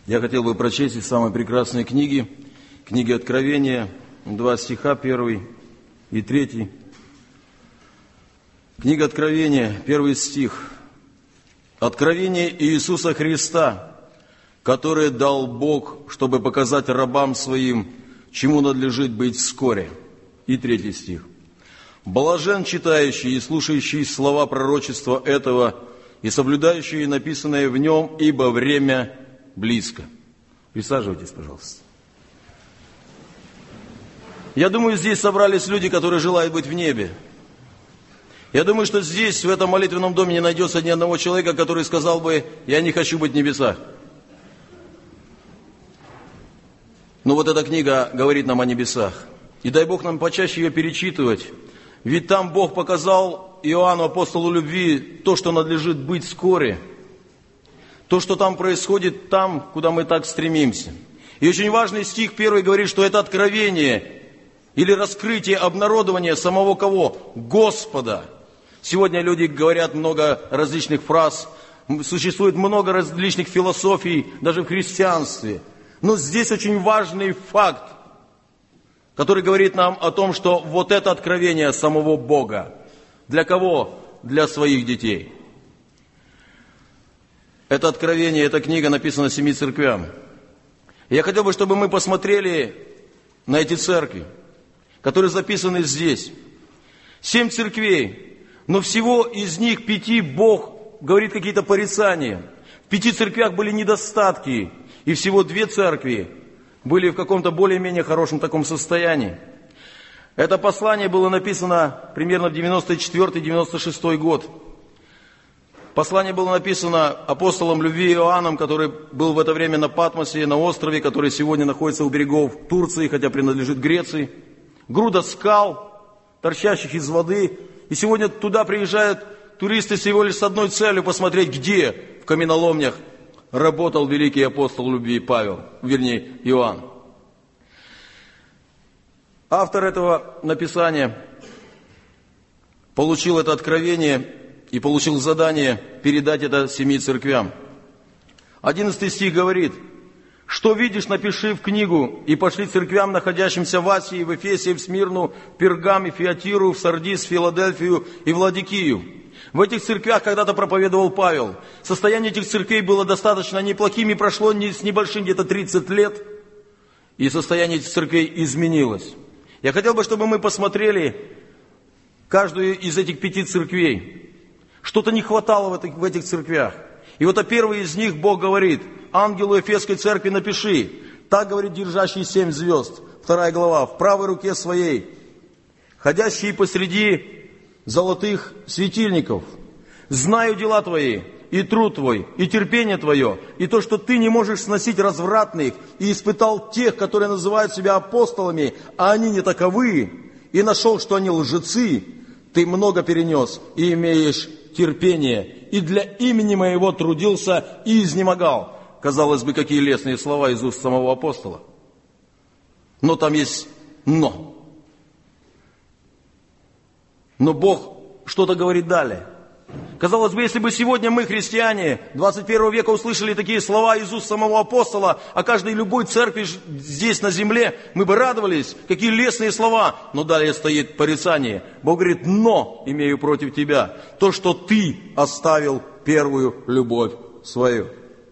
Я хотел бы прочесть из самой прекрасной книги Откровения, 2 стиха, 1 и 3. Книга Откровения, 1 стих. «Откровение Иисуса Христа, которое дал Бог, чтобы показать рабам Своим, чему надлежит быть вскоре». И 3 стих. «Блажен читающий и слушающий слова пророчества этого и соблюдающий написанное в нем, ибо время близко». Присаживайтесь, пожалуйста. Я думаю, здесь собрались люди, которые желают быть в небе. Я думаю, что здесь, в этом молитвенном доме, не найдется ни одного человека, который сказал бы: «Я не хочу быть в небесах». Но вот эта книга говорит нам о небесах. И дай Бог нам почаще ее перечитывать. Ведь там Бог показал Иоанну, апостолу любви, то, что надлежит быть вскоре. То, что там происходит, там, куда мы так стремимся. И очень важный стих 1 говорит, что это откровение или раскрытие, обнародование самого кого? Господа. Сегодня люди говорят много различных фраз, существует много различных философий, даже в христианстве. Но здесь очень важный факт, который говорит нам о том, что вот это откровение самого Бога. Для кого? Для своих детей. Это откровение, эта книга написана 7 церквям. Я хотел бы, чтобы мы посмотрели на эти церкви, которые записаны здесь. 7 церквей, но всего из них 5 Бог говорит какие-то порицания. В 5 церквях были недостатки, и всего 2 церкви были в каком-то более-менее хорошем таком состоянии. Это послание было написано примерно в 94-96 год. Послание было написано апостолом любви Иоанном, который был в это время на Патмосе, на острове, который сегодня находится у берегов Турции, хотя принадлежит Греции. Груда скал, торчащих из воды. И сегодня туда приезжают туристы всего лишь с одной целью: посмотреть, где в каменоломнях работал великий апостол любви Иоанн. Автор этого написания получил это откровение и получил задание передать это 7 церквям. 11 стих говорит: «Что видишь, напиши в книгу, и пошли церквям, находящимся в Асии, в Эфесе, в Смирну, в Пергаме, в Фиатиру, в Сардис, в Филадельфию и в Ладикию». В этих церквях когда-то проповедовал Павел. Состояние этих церквей было достаточно неплохим, и прошло с небольшим, где-то 30 лет, и состояние этих церквей изменилось. Я хотел бы, чтобы мы посмотрели каждую из этих 5 церквей. Что-то не хватало в этих церквях. И вот о первой из них Бог говорит: «Ангелу Эфесской церкви напиши, так говорит держащий 7 звезд». 2 глава. «В правой руке своей, ходящий посреди золотых светильников. Знаю дела твои, и труд твой, и терпение твое, и то, что ты не можешь сносить развратных, и испытал тех, которые называют себя апостолами, а они не таковы, и нашел, что они лжецы. Ты много перенес, и имеешь терпение, и для имени моего трудился и изнемогал». Казалось бы, какие лестные слова из уст самого апостола. Но там есть «но». Но Бог что-то говорит далее. Казалось бы, если бы сегодня мы, христиане 21 века, услышали такие слова из уст самого апостола о каждой любой церкви здесь на земле, мы бы радовались, какие лестные слова. Но далее стоит порицание. Бог говорит: «Но имею против тебя то, что ты оставил первую любовь свою».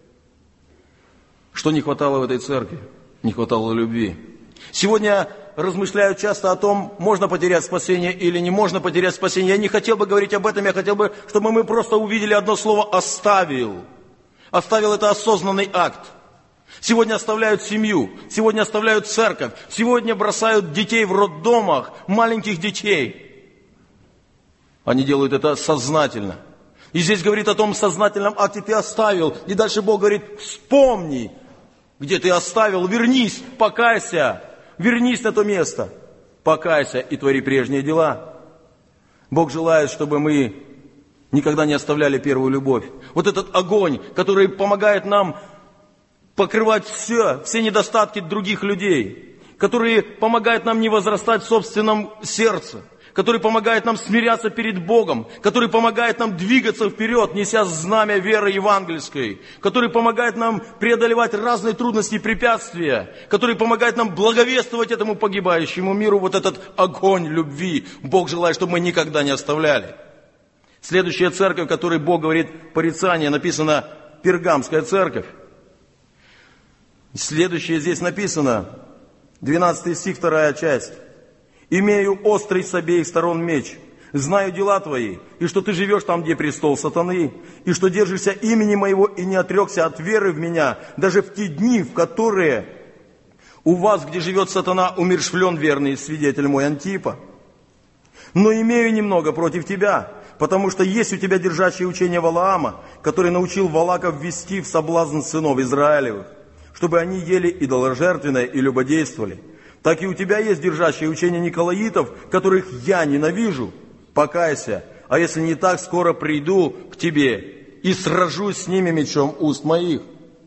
Что не хватало в этой церкви? Не хватало любви. Сегодня размышляют часто о том, можно потерять спасение или не можно потерять спасение. Я не хотел бы говорить об этом, я хотел бы, чтобы мы просто увидели одно слово «оставил». Оставил – это осознанный акт. Сегодня оставляют семью, сегодня оставляют церковь, сегодня бросают детей в роддомах, маленьких детей. Они делают это сознательно. И здесь говорит о том сознательном акте: ты оставил. И дальше Бог говорит: вспомни, где ты оставил, вернись, покайся. Вернись на то место, покайся и твори прежние дела. Бог желает, чтобы мы никогда не оставляли первую любовь. Вот этот огонь, который помогает нам покрывать все недостатки других людей, который помогает нам не возрастать в собственном сердце, который помогает нам смиряться перед Богом, который помогает нам двигаться вперед, неся знамя веры евангельской, который помогает нам преодолевать разные трудности и препятствия, который помогает нам благовествовать этому погибающему миру вот этот огонь любви. Бог желает, чтобы мы никогда не оставляли. Следующая церковь, о которой Бог говорит порицание, написано Пергамская церковь. Следующее здесь написано, 12 стих, 2 часть. «Имею острый с обеих сторон меч, знаю дела твои, и что ты живешь там, где престол сатаны, и что держишься имени моего и не отрекся от веры в меня, даже в те дни, в которые у вас, где живет сатана, умерщвлен верный свидетель мой Антипа. Но имею немного против тебя, потому что есть у тебя держащее учение Валаама, который научил Валаков ввести в соблазн сынов Израилевых, чтобы они ели идоложертвенное и любодействовали. Так и у тебя есть держащее учение Николаитов, которых я ненавижу. Покайся, а если не так, скоро приду к тебе и сражусь с ними мечом уст моих».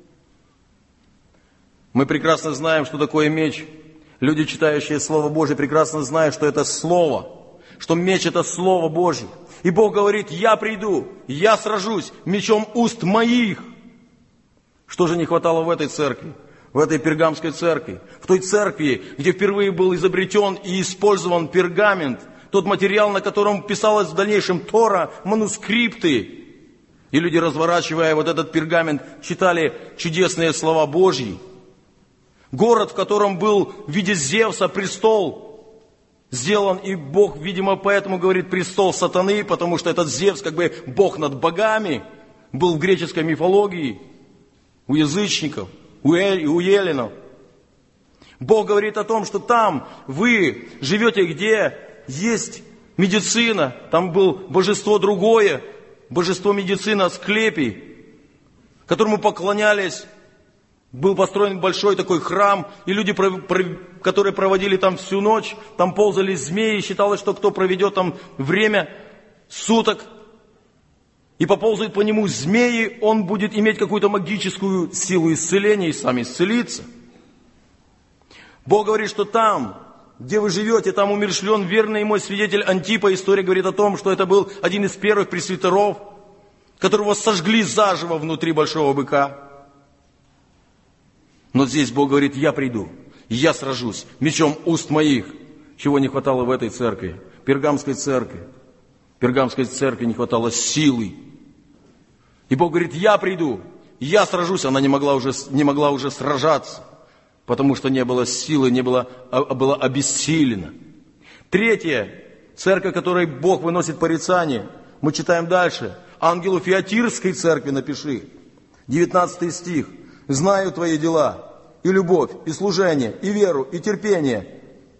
Мы прекрасно знаем, что такое меч. Люди, читающие Слово Божие, прекрасно знают, что это Слово, что меч – это Слово Божье. И Бог говорит: «Я приду, я сражусь мечом уст моих». Что же не хватало в этой церкви? В этой Пергамской церкви, в той церкви, где впервые был изобретен и использован пергамент, тот материал, на котором писалась в дальнейшем Тора, манускрипты. И люди, разворачивая вот этот пергамент, читали чудесные слова Божьи. Город, в котором был в виде Зевса престол сделан, и Бог, видимо, поэтому говорит престол сатаны, потому что этот Зевс, как бы Бог над богами, был в греческой мифологии у язычников, у эллинов. Бог говорит о том, что там вы живете, где есть медицина. Там было божество другое, божество медицины Асклепий, которому поклонялись. Был построен большой такой храм, и люди, которые проводили там всю ночь, там ползали змеи, считалось, что кто проведет там время суток, и поползает по нему змеи, он будет иметь какую-то магическую силу исцеления и сам исцелиться. Бог говорит, что там, где вы живете, там умерщвлен верный мой свидетель Антипа. История говорит о том, что это был один из первых пресвитеров, которого сожгли заживо внутри большого быка. Но здесь Бог говорит: «Я приду, я сражусь мечом уст моих». Чего не хватало в этой церкви, Пергамской церкви? Пергамской церкви не хватало силы. И Бог говорит: «Я приду, я сражусь». Она не могла уже сражаться, потому что не было силы, была обессилена. Третья церковь, которой Бог выносит порицание, мы читаем дальше. «Ангелу Фиатирской церкви напиши». 19 стих. «Знаю твои дела, и любовь, и служение, и веру, и терпение.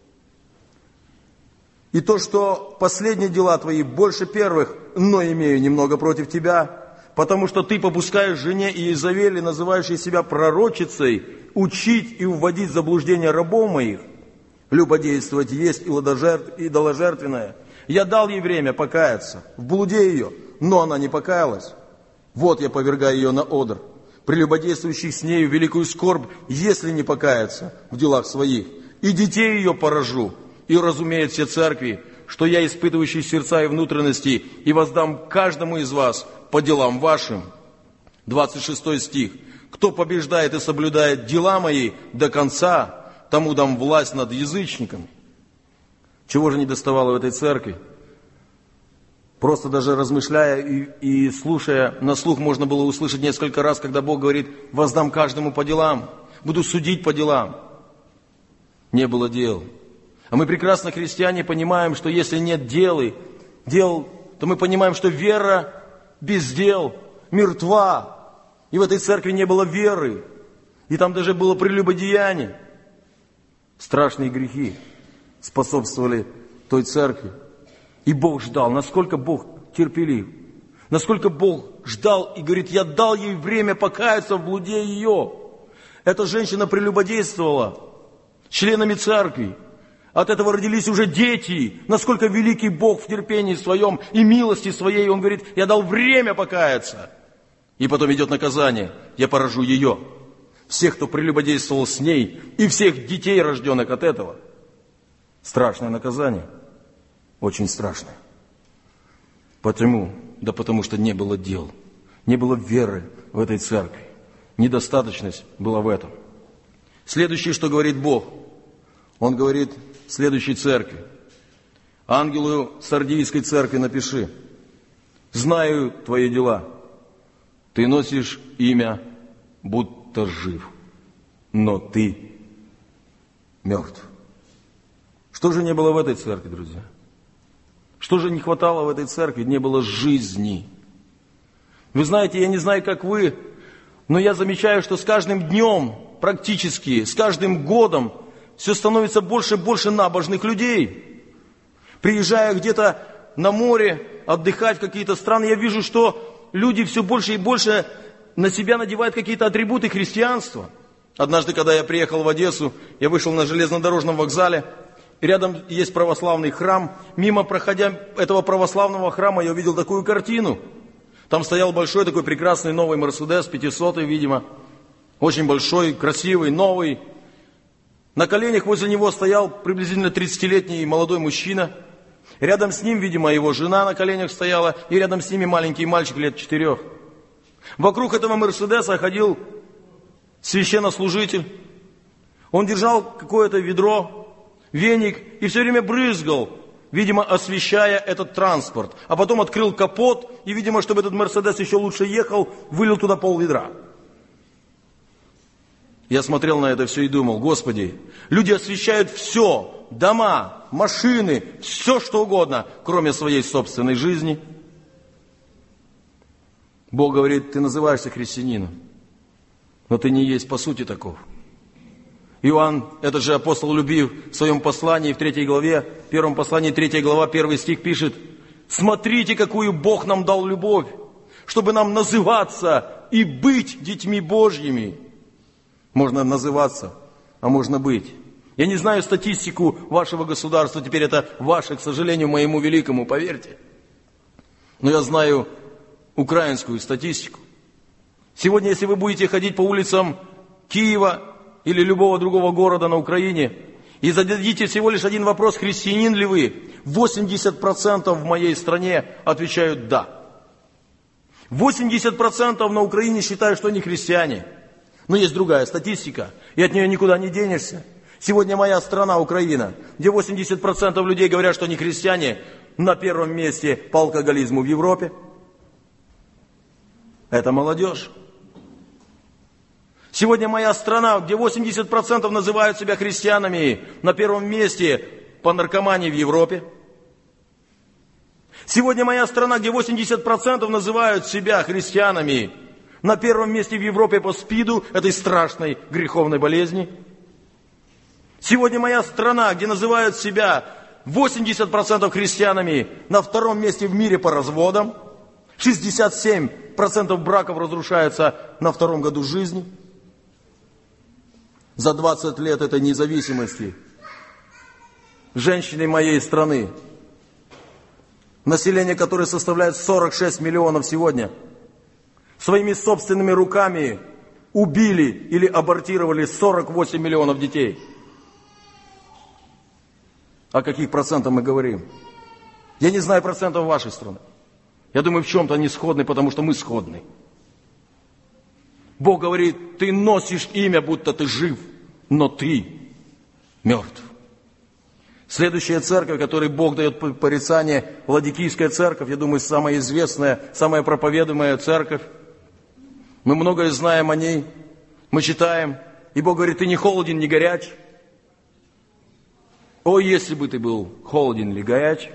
И то, что последние дела твои больше первых, но имею немного против тебя, потому что ты попускаешь жене Иезавели, называющей себя пророчицей, учить и вводить в заблуждение рабов моих, любодействовать есть идоложертвенное. Я дал ей время покаяться в блуде ее, но она не покаялась. Вот я повергаю ее на одр, прелюбодействующих с нею великую скорбь, если не покаяться в делах своих. И детей ее поражу, и разумеют все церкви, что я испытывающий сердца и внутренности, и воздам каждому из вас по делам вашим». 26 стих. «Кто побеждает и соблюдает дела мои до конца, тому дам власть над язычниками». Чего же не доставало в этой церкви? Просто даже размышляя и слушая, на слух можно было услышать несколько раз, когда Бог говорит: «Воздам каждому по делам, буду судить по делам». Не было дел. А мы прекрасно, христиане, понимаем, что если нет дел, то мы понимаем, что вера без дел мертва. И в этой церкви не было веры. И там даже было прелюбодеяние. Страшные грехи способствовали той церкви. И Бог ждал. Насколько Бог терпелив. Насколько Бог ждал и говорит: «Я дал ей время покаяться в блуде ее». Эта женщина прелюбодействовала членами церкви. От этого родились уже дети. Насколько великий Бог в терпении своем и милости своей. Он говорит: «Я дал время покаяться». И потом идет наказание: «Я поражу ее». Всех, кто прелюбодействовал с ней, и всех детей, рожденных от этого. Страшное наказание. очень страшное. Почему? Да потому что не было дел, не было веры в этой церкви. Недостаточность была в этом. Следующее, что говорит Бог, Он говорит следующей церкви. Ангелу Сардийской церкви напиши: знаю твои дела, ты носишь имя, будто жив, но ты мертв. Что же не было в этой церкви, друзья? Что же не хватало в этой церкви? Не было жизни. Вы знаете, я не знаю, как вы, но я замечаю, что с каждым днем, практически, с каждым годом все становится больше и больше набожных людей. Приезжая где-то на море, отдыхать в какие-то страны, я вижу, что люди все больше и больше на себя надевают какие-то атрибуты христианства. Однажды, когда я приехал в Одессу, я вышел на железнодорожном вокзале, и рядом есть православный храм. Мимо проходя этого православного храма, я увидел такую картину. Там стоял большой такой прекрасный новый Мерседес, 500-й, видимо. Очень большой, красивый, новый. На коленях возле него стоял приблизительно 30-летний молодой мужчина. Рядом с ним, видимо, его жена на коленях стояла, и рядом с ними маленький мальчик лет 4. Вокруг этого Мерседеса ходил священнослужитель. Он держал какое-то ведро, веник, и все время брызгал, видимо, освещая этот транспорт. А потом открыл капот, и, видимо, чтобы этот Мерседес еще лучше ехал, вылил туда пол-ведра. Я смотрел на это все и думал: Господи, люди освещают все, дома, машины, все что угодно, кроме своей собственной жизни. Бог говорит: ты называешься христианином, но ты не есть по сути таков. Иоанн, этот же апостол любви, в своем послании, в 3 главе, в первом послании, 3 глава, 1 стих пишет: смотрите, какую Бог нам дал любовь, чтобы нам называться и быть детьми Божьими. Можно называться, а можно быть. Я не знаю статистику вашего государства, теперь это ваше, к сожалению, моему великому, поверьте. Но я знаю украинскую статистику. Сегодня, если вы будете ходить по улицам Киева или любого другого города на Украине и зададите всего лишь один вопрос: христианин ли вы, 80% в моей стране отвечают «да». 80% на Украине считают, что они христиане. Но есть другая статистика, и от нее никуда не денешься. Сегодня моя страна, Украина, где 80% людей говорят, что они христиане, на первом месте по алкоголизму в Европе. Это молодежь. Сегодня моя страна, где 80% называют себя христианами, на первом месте по наркомании в Европе. Сегодня моя страна, где 80% называют себя христианами, на первом месте в Европе по СПИДу, этой страшной греховной болезни. Сегодня моя страна, где называют себя 80% христианами, на втором месте в мире по разводам. 67% браков разрушаются на втором году жизни. За 20 лет этой независимости женщины моей страны, население которой составляет 46 миллионов сегодня, своими собственными руками убили или абортировали 48 миллионов детей. О каких процентах мы говорим? Я не знаю процентов вашей страны. Я думаю, в чем-то они сходны, потому что мы сходны. Бог говорит: ты носишь имя, будто ты жив, но ты мертв. Следующая церковь, которой Бог дает порицание, Ладикийская церковь, я думаю, самая известная, самая проповедуемая церковь. Мы многое знаем о ней, мы читаем, и Бог говорит: ты не холоден, не горяч. О, если бы ты был холоден или горяч.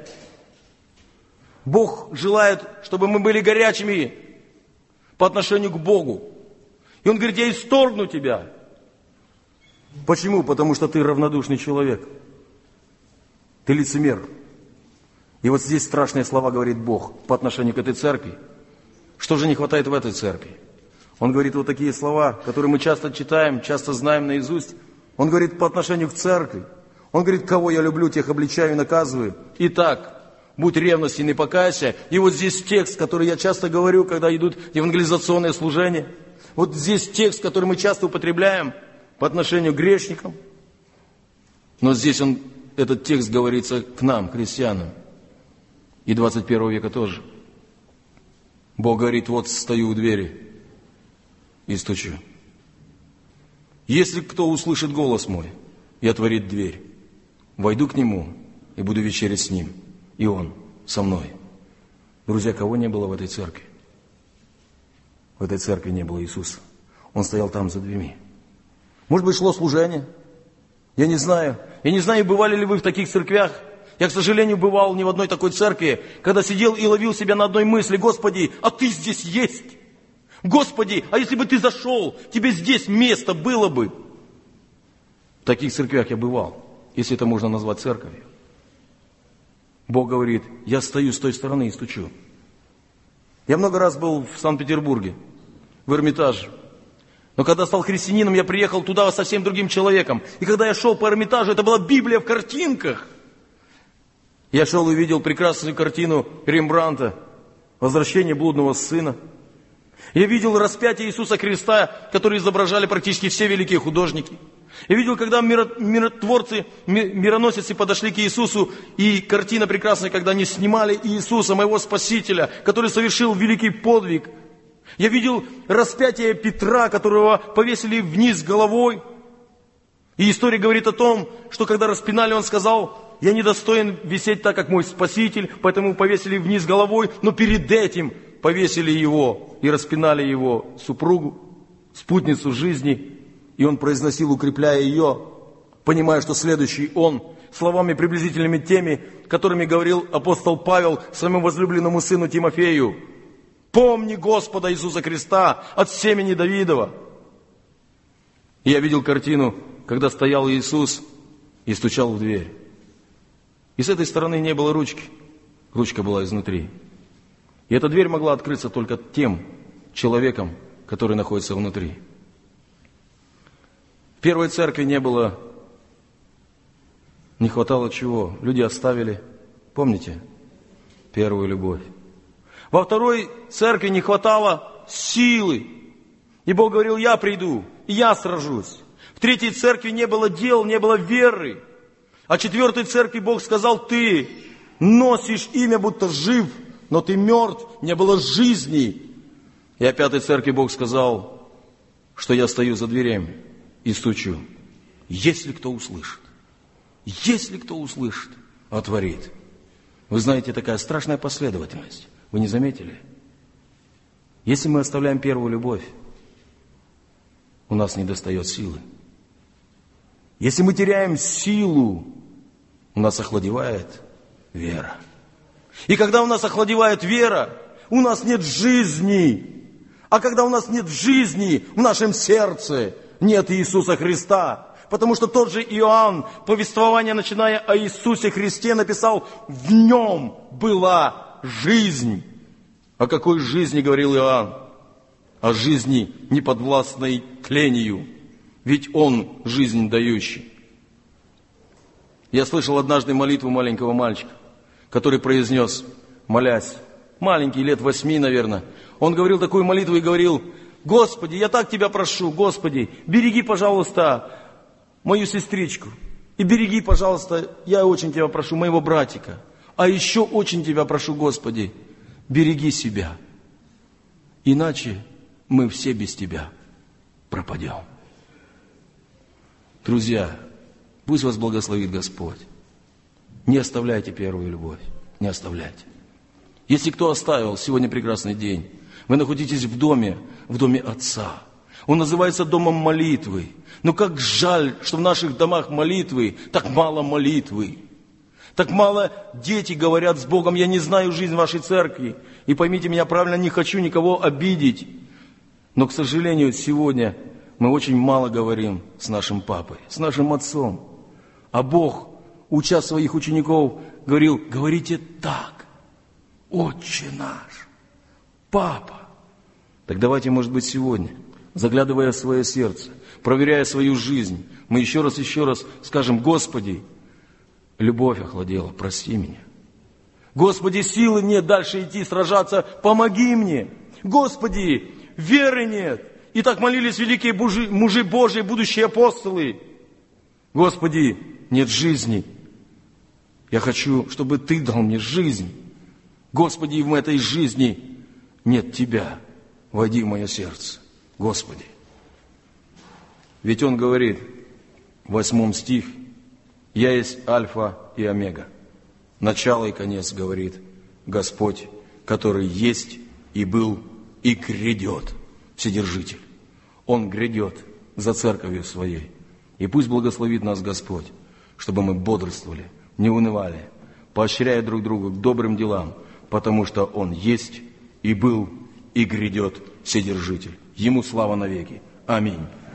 Бог желает, чтобы мы были горячими по отношению к Богу. И Он говорит: я исторгну тебя. Почему? Потому что ты равнодушный человек. Ты лицемер. И вот здесь страшные слова говорит Бог по отношению к этой церкви. Что же не хватает в этой церкви? Он говорит вот такие слова, которые мы часто читаем, часто знаем наизусть. Он говорит по отношению к церкви. Он говорит: кого я люблю, тех обличаю и наказываю. Итак, будь ревностен и покайся. И вот здесь текст, который я часто говорю, когда идут евангелизационные служения. Вот здесь текст, который мы часто употребляем по отношению к грешникам. Но здесь этот текст говорится к нам, христианам. И 21 века тоже. Бог говорит, вот стою у двери и стучу. Если кто услышит голос мой и отворит дверь, войду к нему и буду вечерять с ним, и он со мной. Друзья, кого не было в этой церкви? В этой церкви не было Иисуса. Он стоял там за дверьми. Может быть, шло служение? Я не знаю. Я не знаю, бывали ли вы в таких церквях. Я, к сожалению, бывал не в одной такой церкви, когда сидел и ловил себя на одной мысли: Господи, а Ты здесь есть? Господи, а если бы Ты зашел, Тебе здесь место было бы? В таких церквях я бывал, если это можно назвать церковью. Бог говорит, я стою с той стороны и стучу. Я много раз был в Санкт-Петербурге, в Эрмитаже. Но когда стал христианином, я приехал туда совсем другим человеком. И когда я шел по Эрмитажу, это была Библия в картинках. Я шел и видел прекрасную картину Рембрандта «Возвращение блудного сына». Я видел распятие Иисуса Христа, которое изображали практически все великие художники. Я видел, когда миротворцы, мироносицы подошли к Иисусу, и картина прекрасная, когда они снимали Иисуса, моего Спасителя, который совершил великий подвиг. Я видел распятие Петра, которого повесили вниз головой. И история говорит о том, что когда распинали, он сказал: я недостоин висеть так, как мой Спаситель, поэтому повесили вниз головой, но перед этим повесили его и распинали его супругу, спутницу жизни. И он произносил, укрепляя ее, понимая, что следующий он, словами приблизительными теми, которыми говорил апостол Павел своему возлюбленному сыну Тимофею: «Помни Господа Иисуса Христа от семени Давидова». И я видел картину, когда стоял Иисус и стучал в дверь. И с этой стороны не было ручки, ручка была изнутри. И эта дверь могла открыться только тем человеком, который находится внутри. В первой церкви не хватало чего? Люди оставили, помните, первую любовь. Во второй церкви не хватало силы. И Бог говорил: я приду, и я сражусь. В третьей церкви не было дел, не было веры. А в четвертой церкви Бог сказал: ты носишь имя, будто жив, но ты мертв, не было жизни. И о пятой церкви Бог сказал, что я стою за дверями и стучу. Если кто услышит, отворит. Вы знаете, такая страшная последовательность. Вы не заметили? Если мы оставляем первую любовь, у нас недостает силы. Если мы теряем силу, у нас охладевает вера. И когда у нас охладевает вера, у нас нет жизни. А когда у нас нет жизни в нашем сердце, нет Иисуса Христа. Потому что тот же Иоанн, повествование, начиная о Иисусе Христе, написал: в нем была жизнь. О какой жизни говорил Иоанн? О жизни, неподвластной тлению. Ведь Он жизнь дающий. Я слышал однажды молитву маленького мальчика, который произнес, молясь, маленький, лет 8, наверное. Он говорил такую молитву и говорил: Господи, я так Тебя прошу, Господи, береги, пожалуйста, мою сестричку. И береги, пожалуйста, я очень Тебя прошу, моего братика. А еще очень Тебя прошу, Господи, береги себя. Иначе мы все без Тебя пропадем. Друзья, пусть вас благословит Господь. Не оставляйте первую любовь. Не оставляйте. Если кто оставил, сегодня прекрасный день. Вы находитесь в доме Отца. Он называется домом молитвы. Но как жаль, что в наших домах молитвы так мало молитвы. Так мало дети говорят с Богом: я не знаю жизнь вашей церкви. И поймите меня правильно, не хочу никого обидеть. Но, к сожалению, сегодня мы очень мало говорим с нашим папой, с нашим отцом. А Бог, уча своих учеников, говорил: говорите так: Отче наш, Папа. Так давайте, может быть, сегодня, заглядывая в свое сердце, проверяя свою жизнь, мы еще раз скажем: Господи, любовь охладела, прости меня. Господи, силы нет дальше идти, сражаться, помоги мне. Господи, веры нет. И так молились великие мужи Божьи, будущие апостолы. Господи, нет жизни. Я хочу, чтобы Ты дал мне жизнь. Господи, и в этой жизни нет Тебя. Войди в мое сердце, Господи. Ведь Он говорит, 8 стих, «Я есть Альфа и Омега». Начало и конец, говорит Господь, который есть и был и грядет, Вседержитель. Он грядет за церковью Своей. И пусть благословит нас Господь, чтобы мы бодрствовали, не унывали, поощряя друг друга к добрым делам, потому что Он есть и был и грядет Вседержитель. Ему слава навеки. Аминь.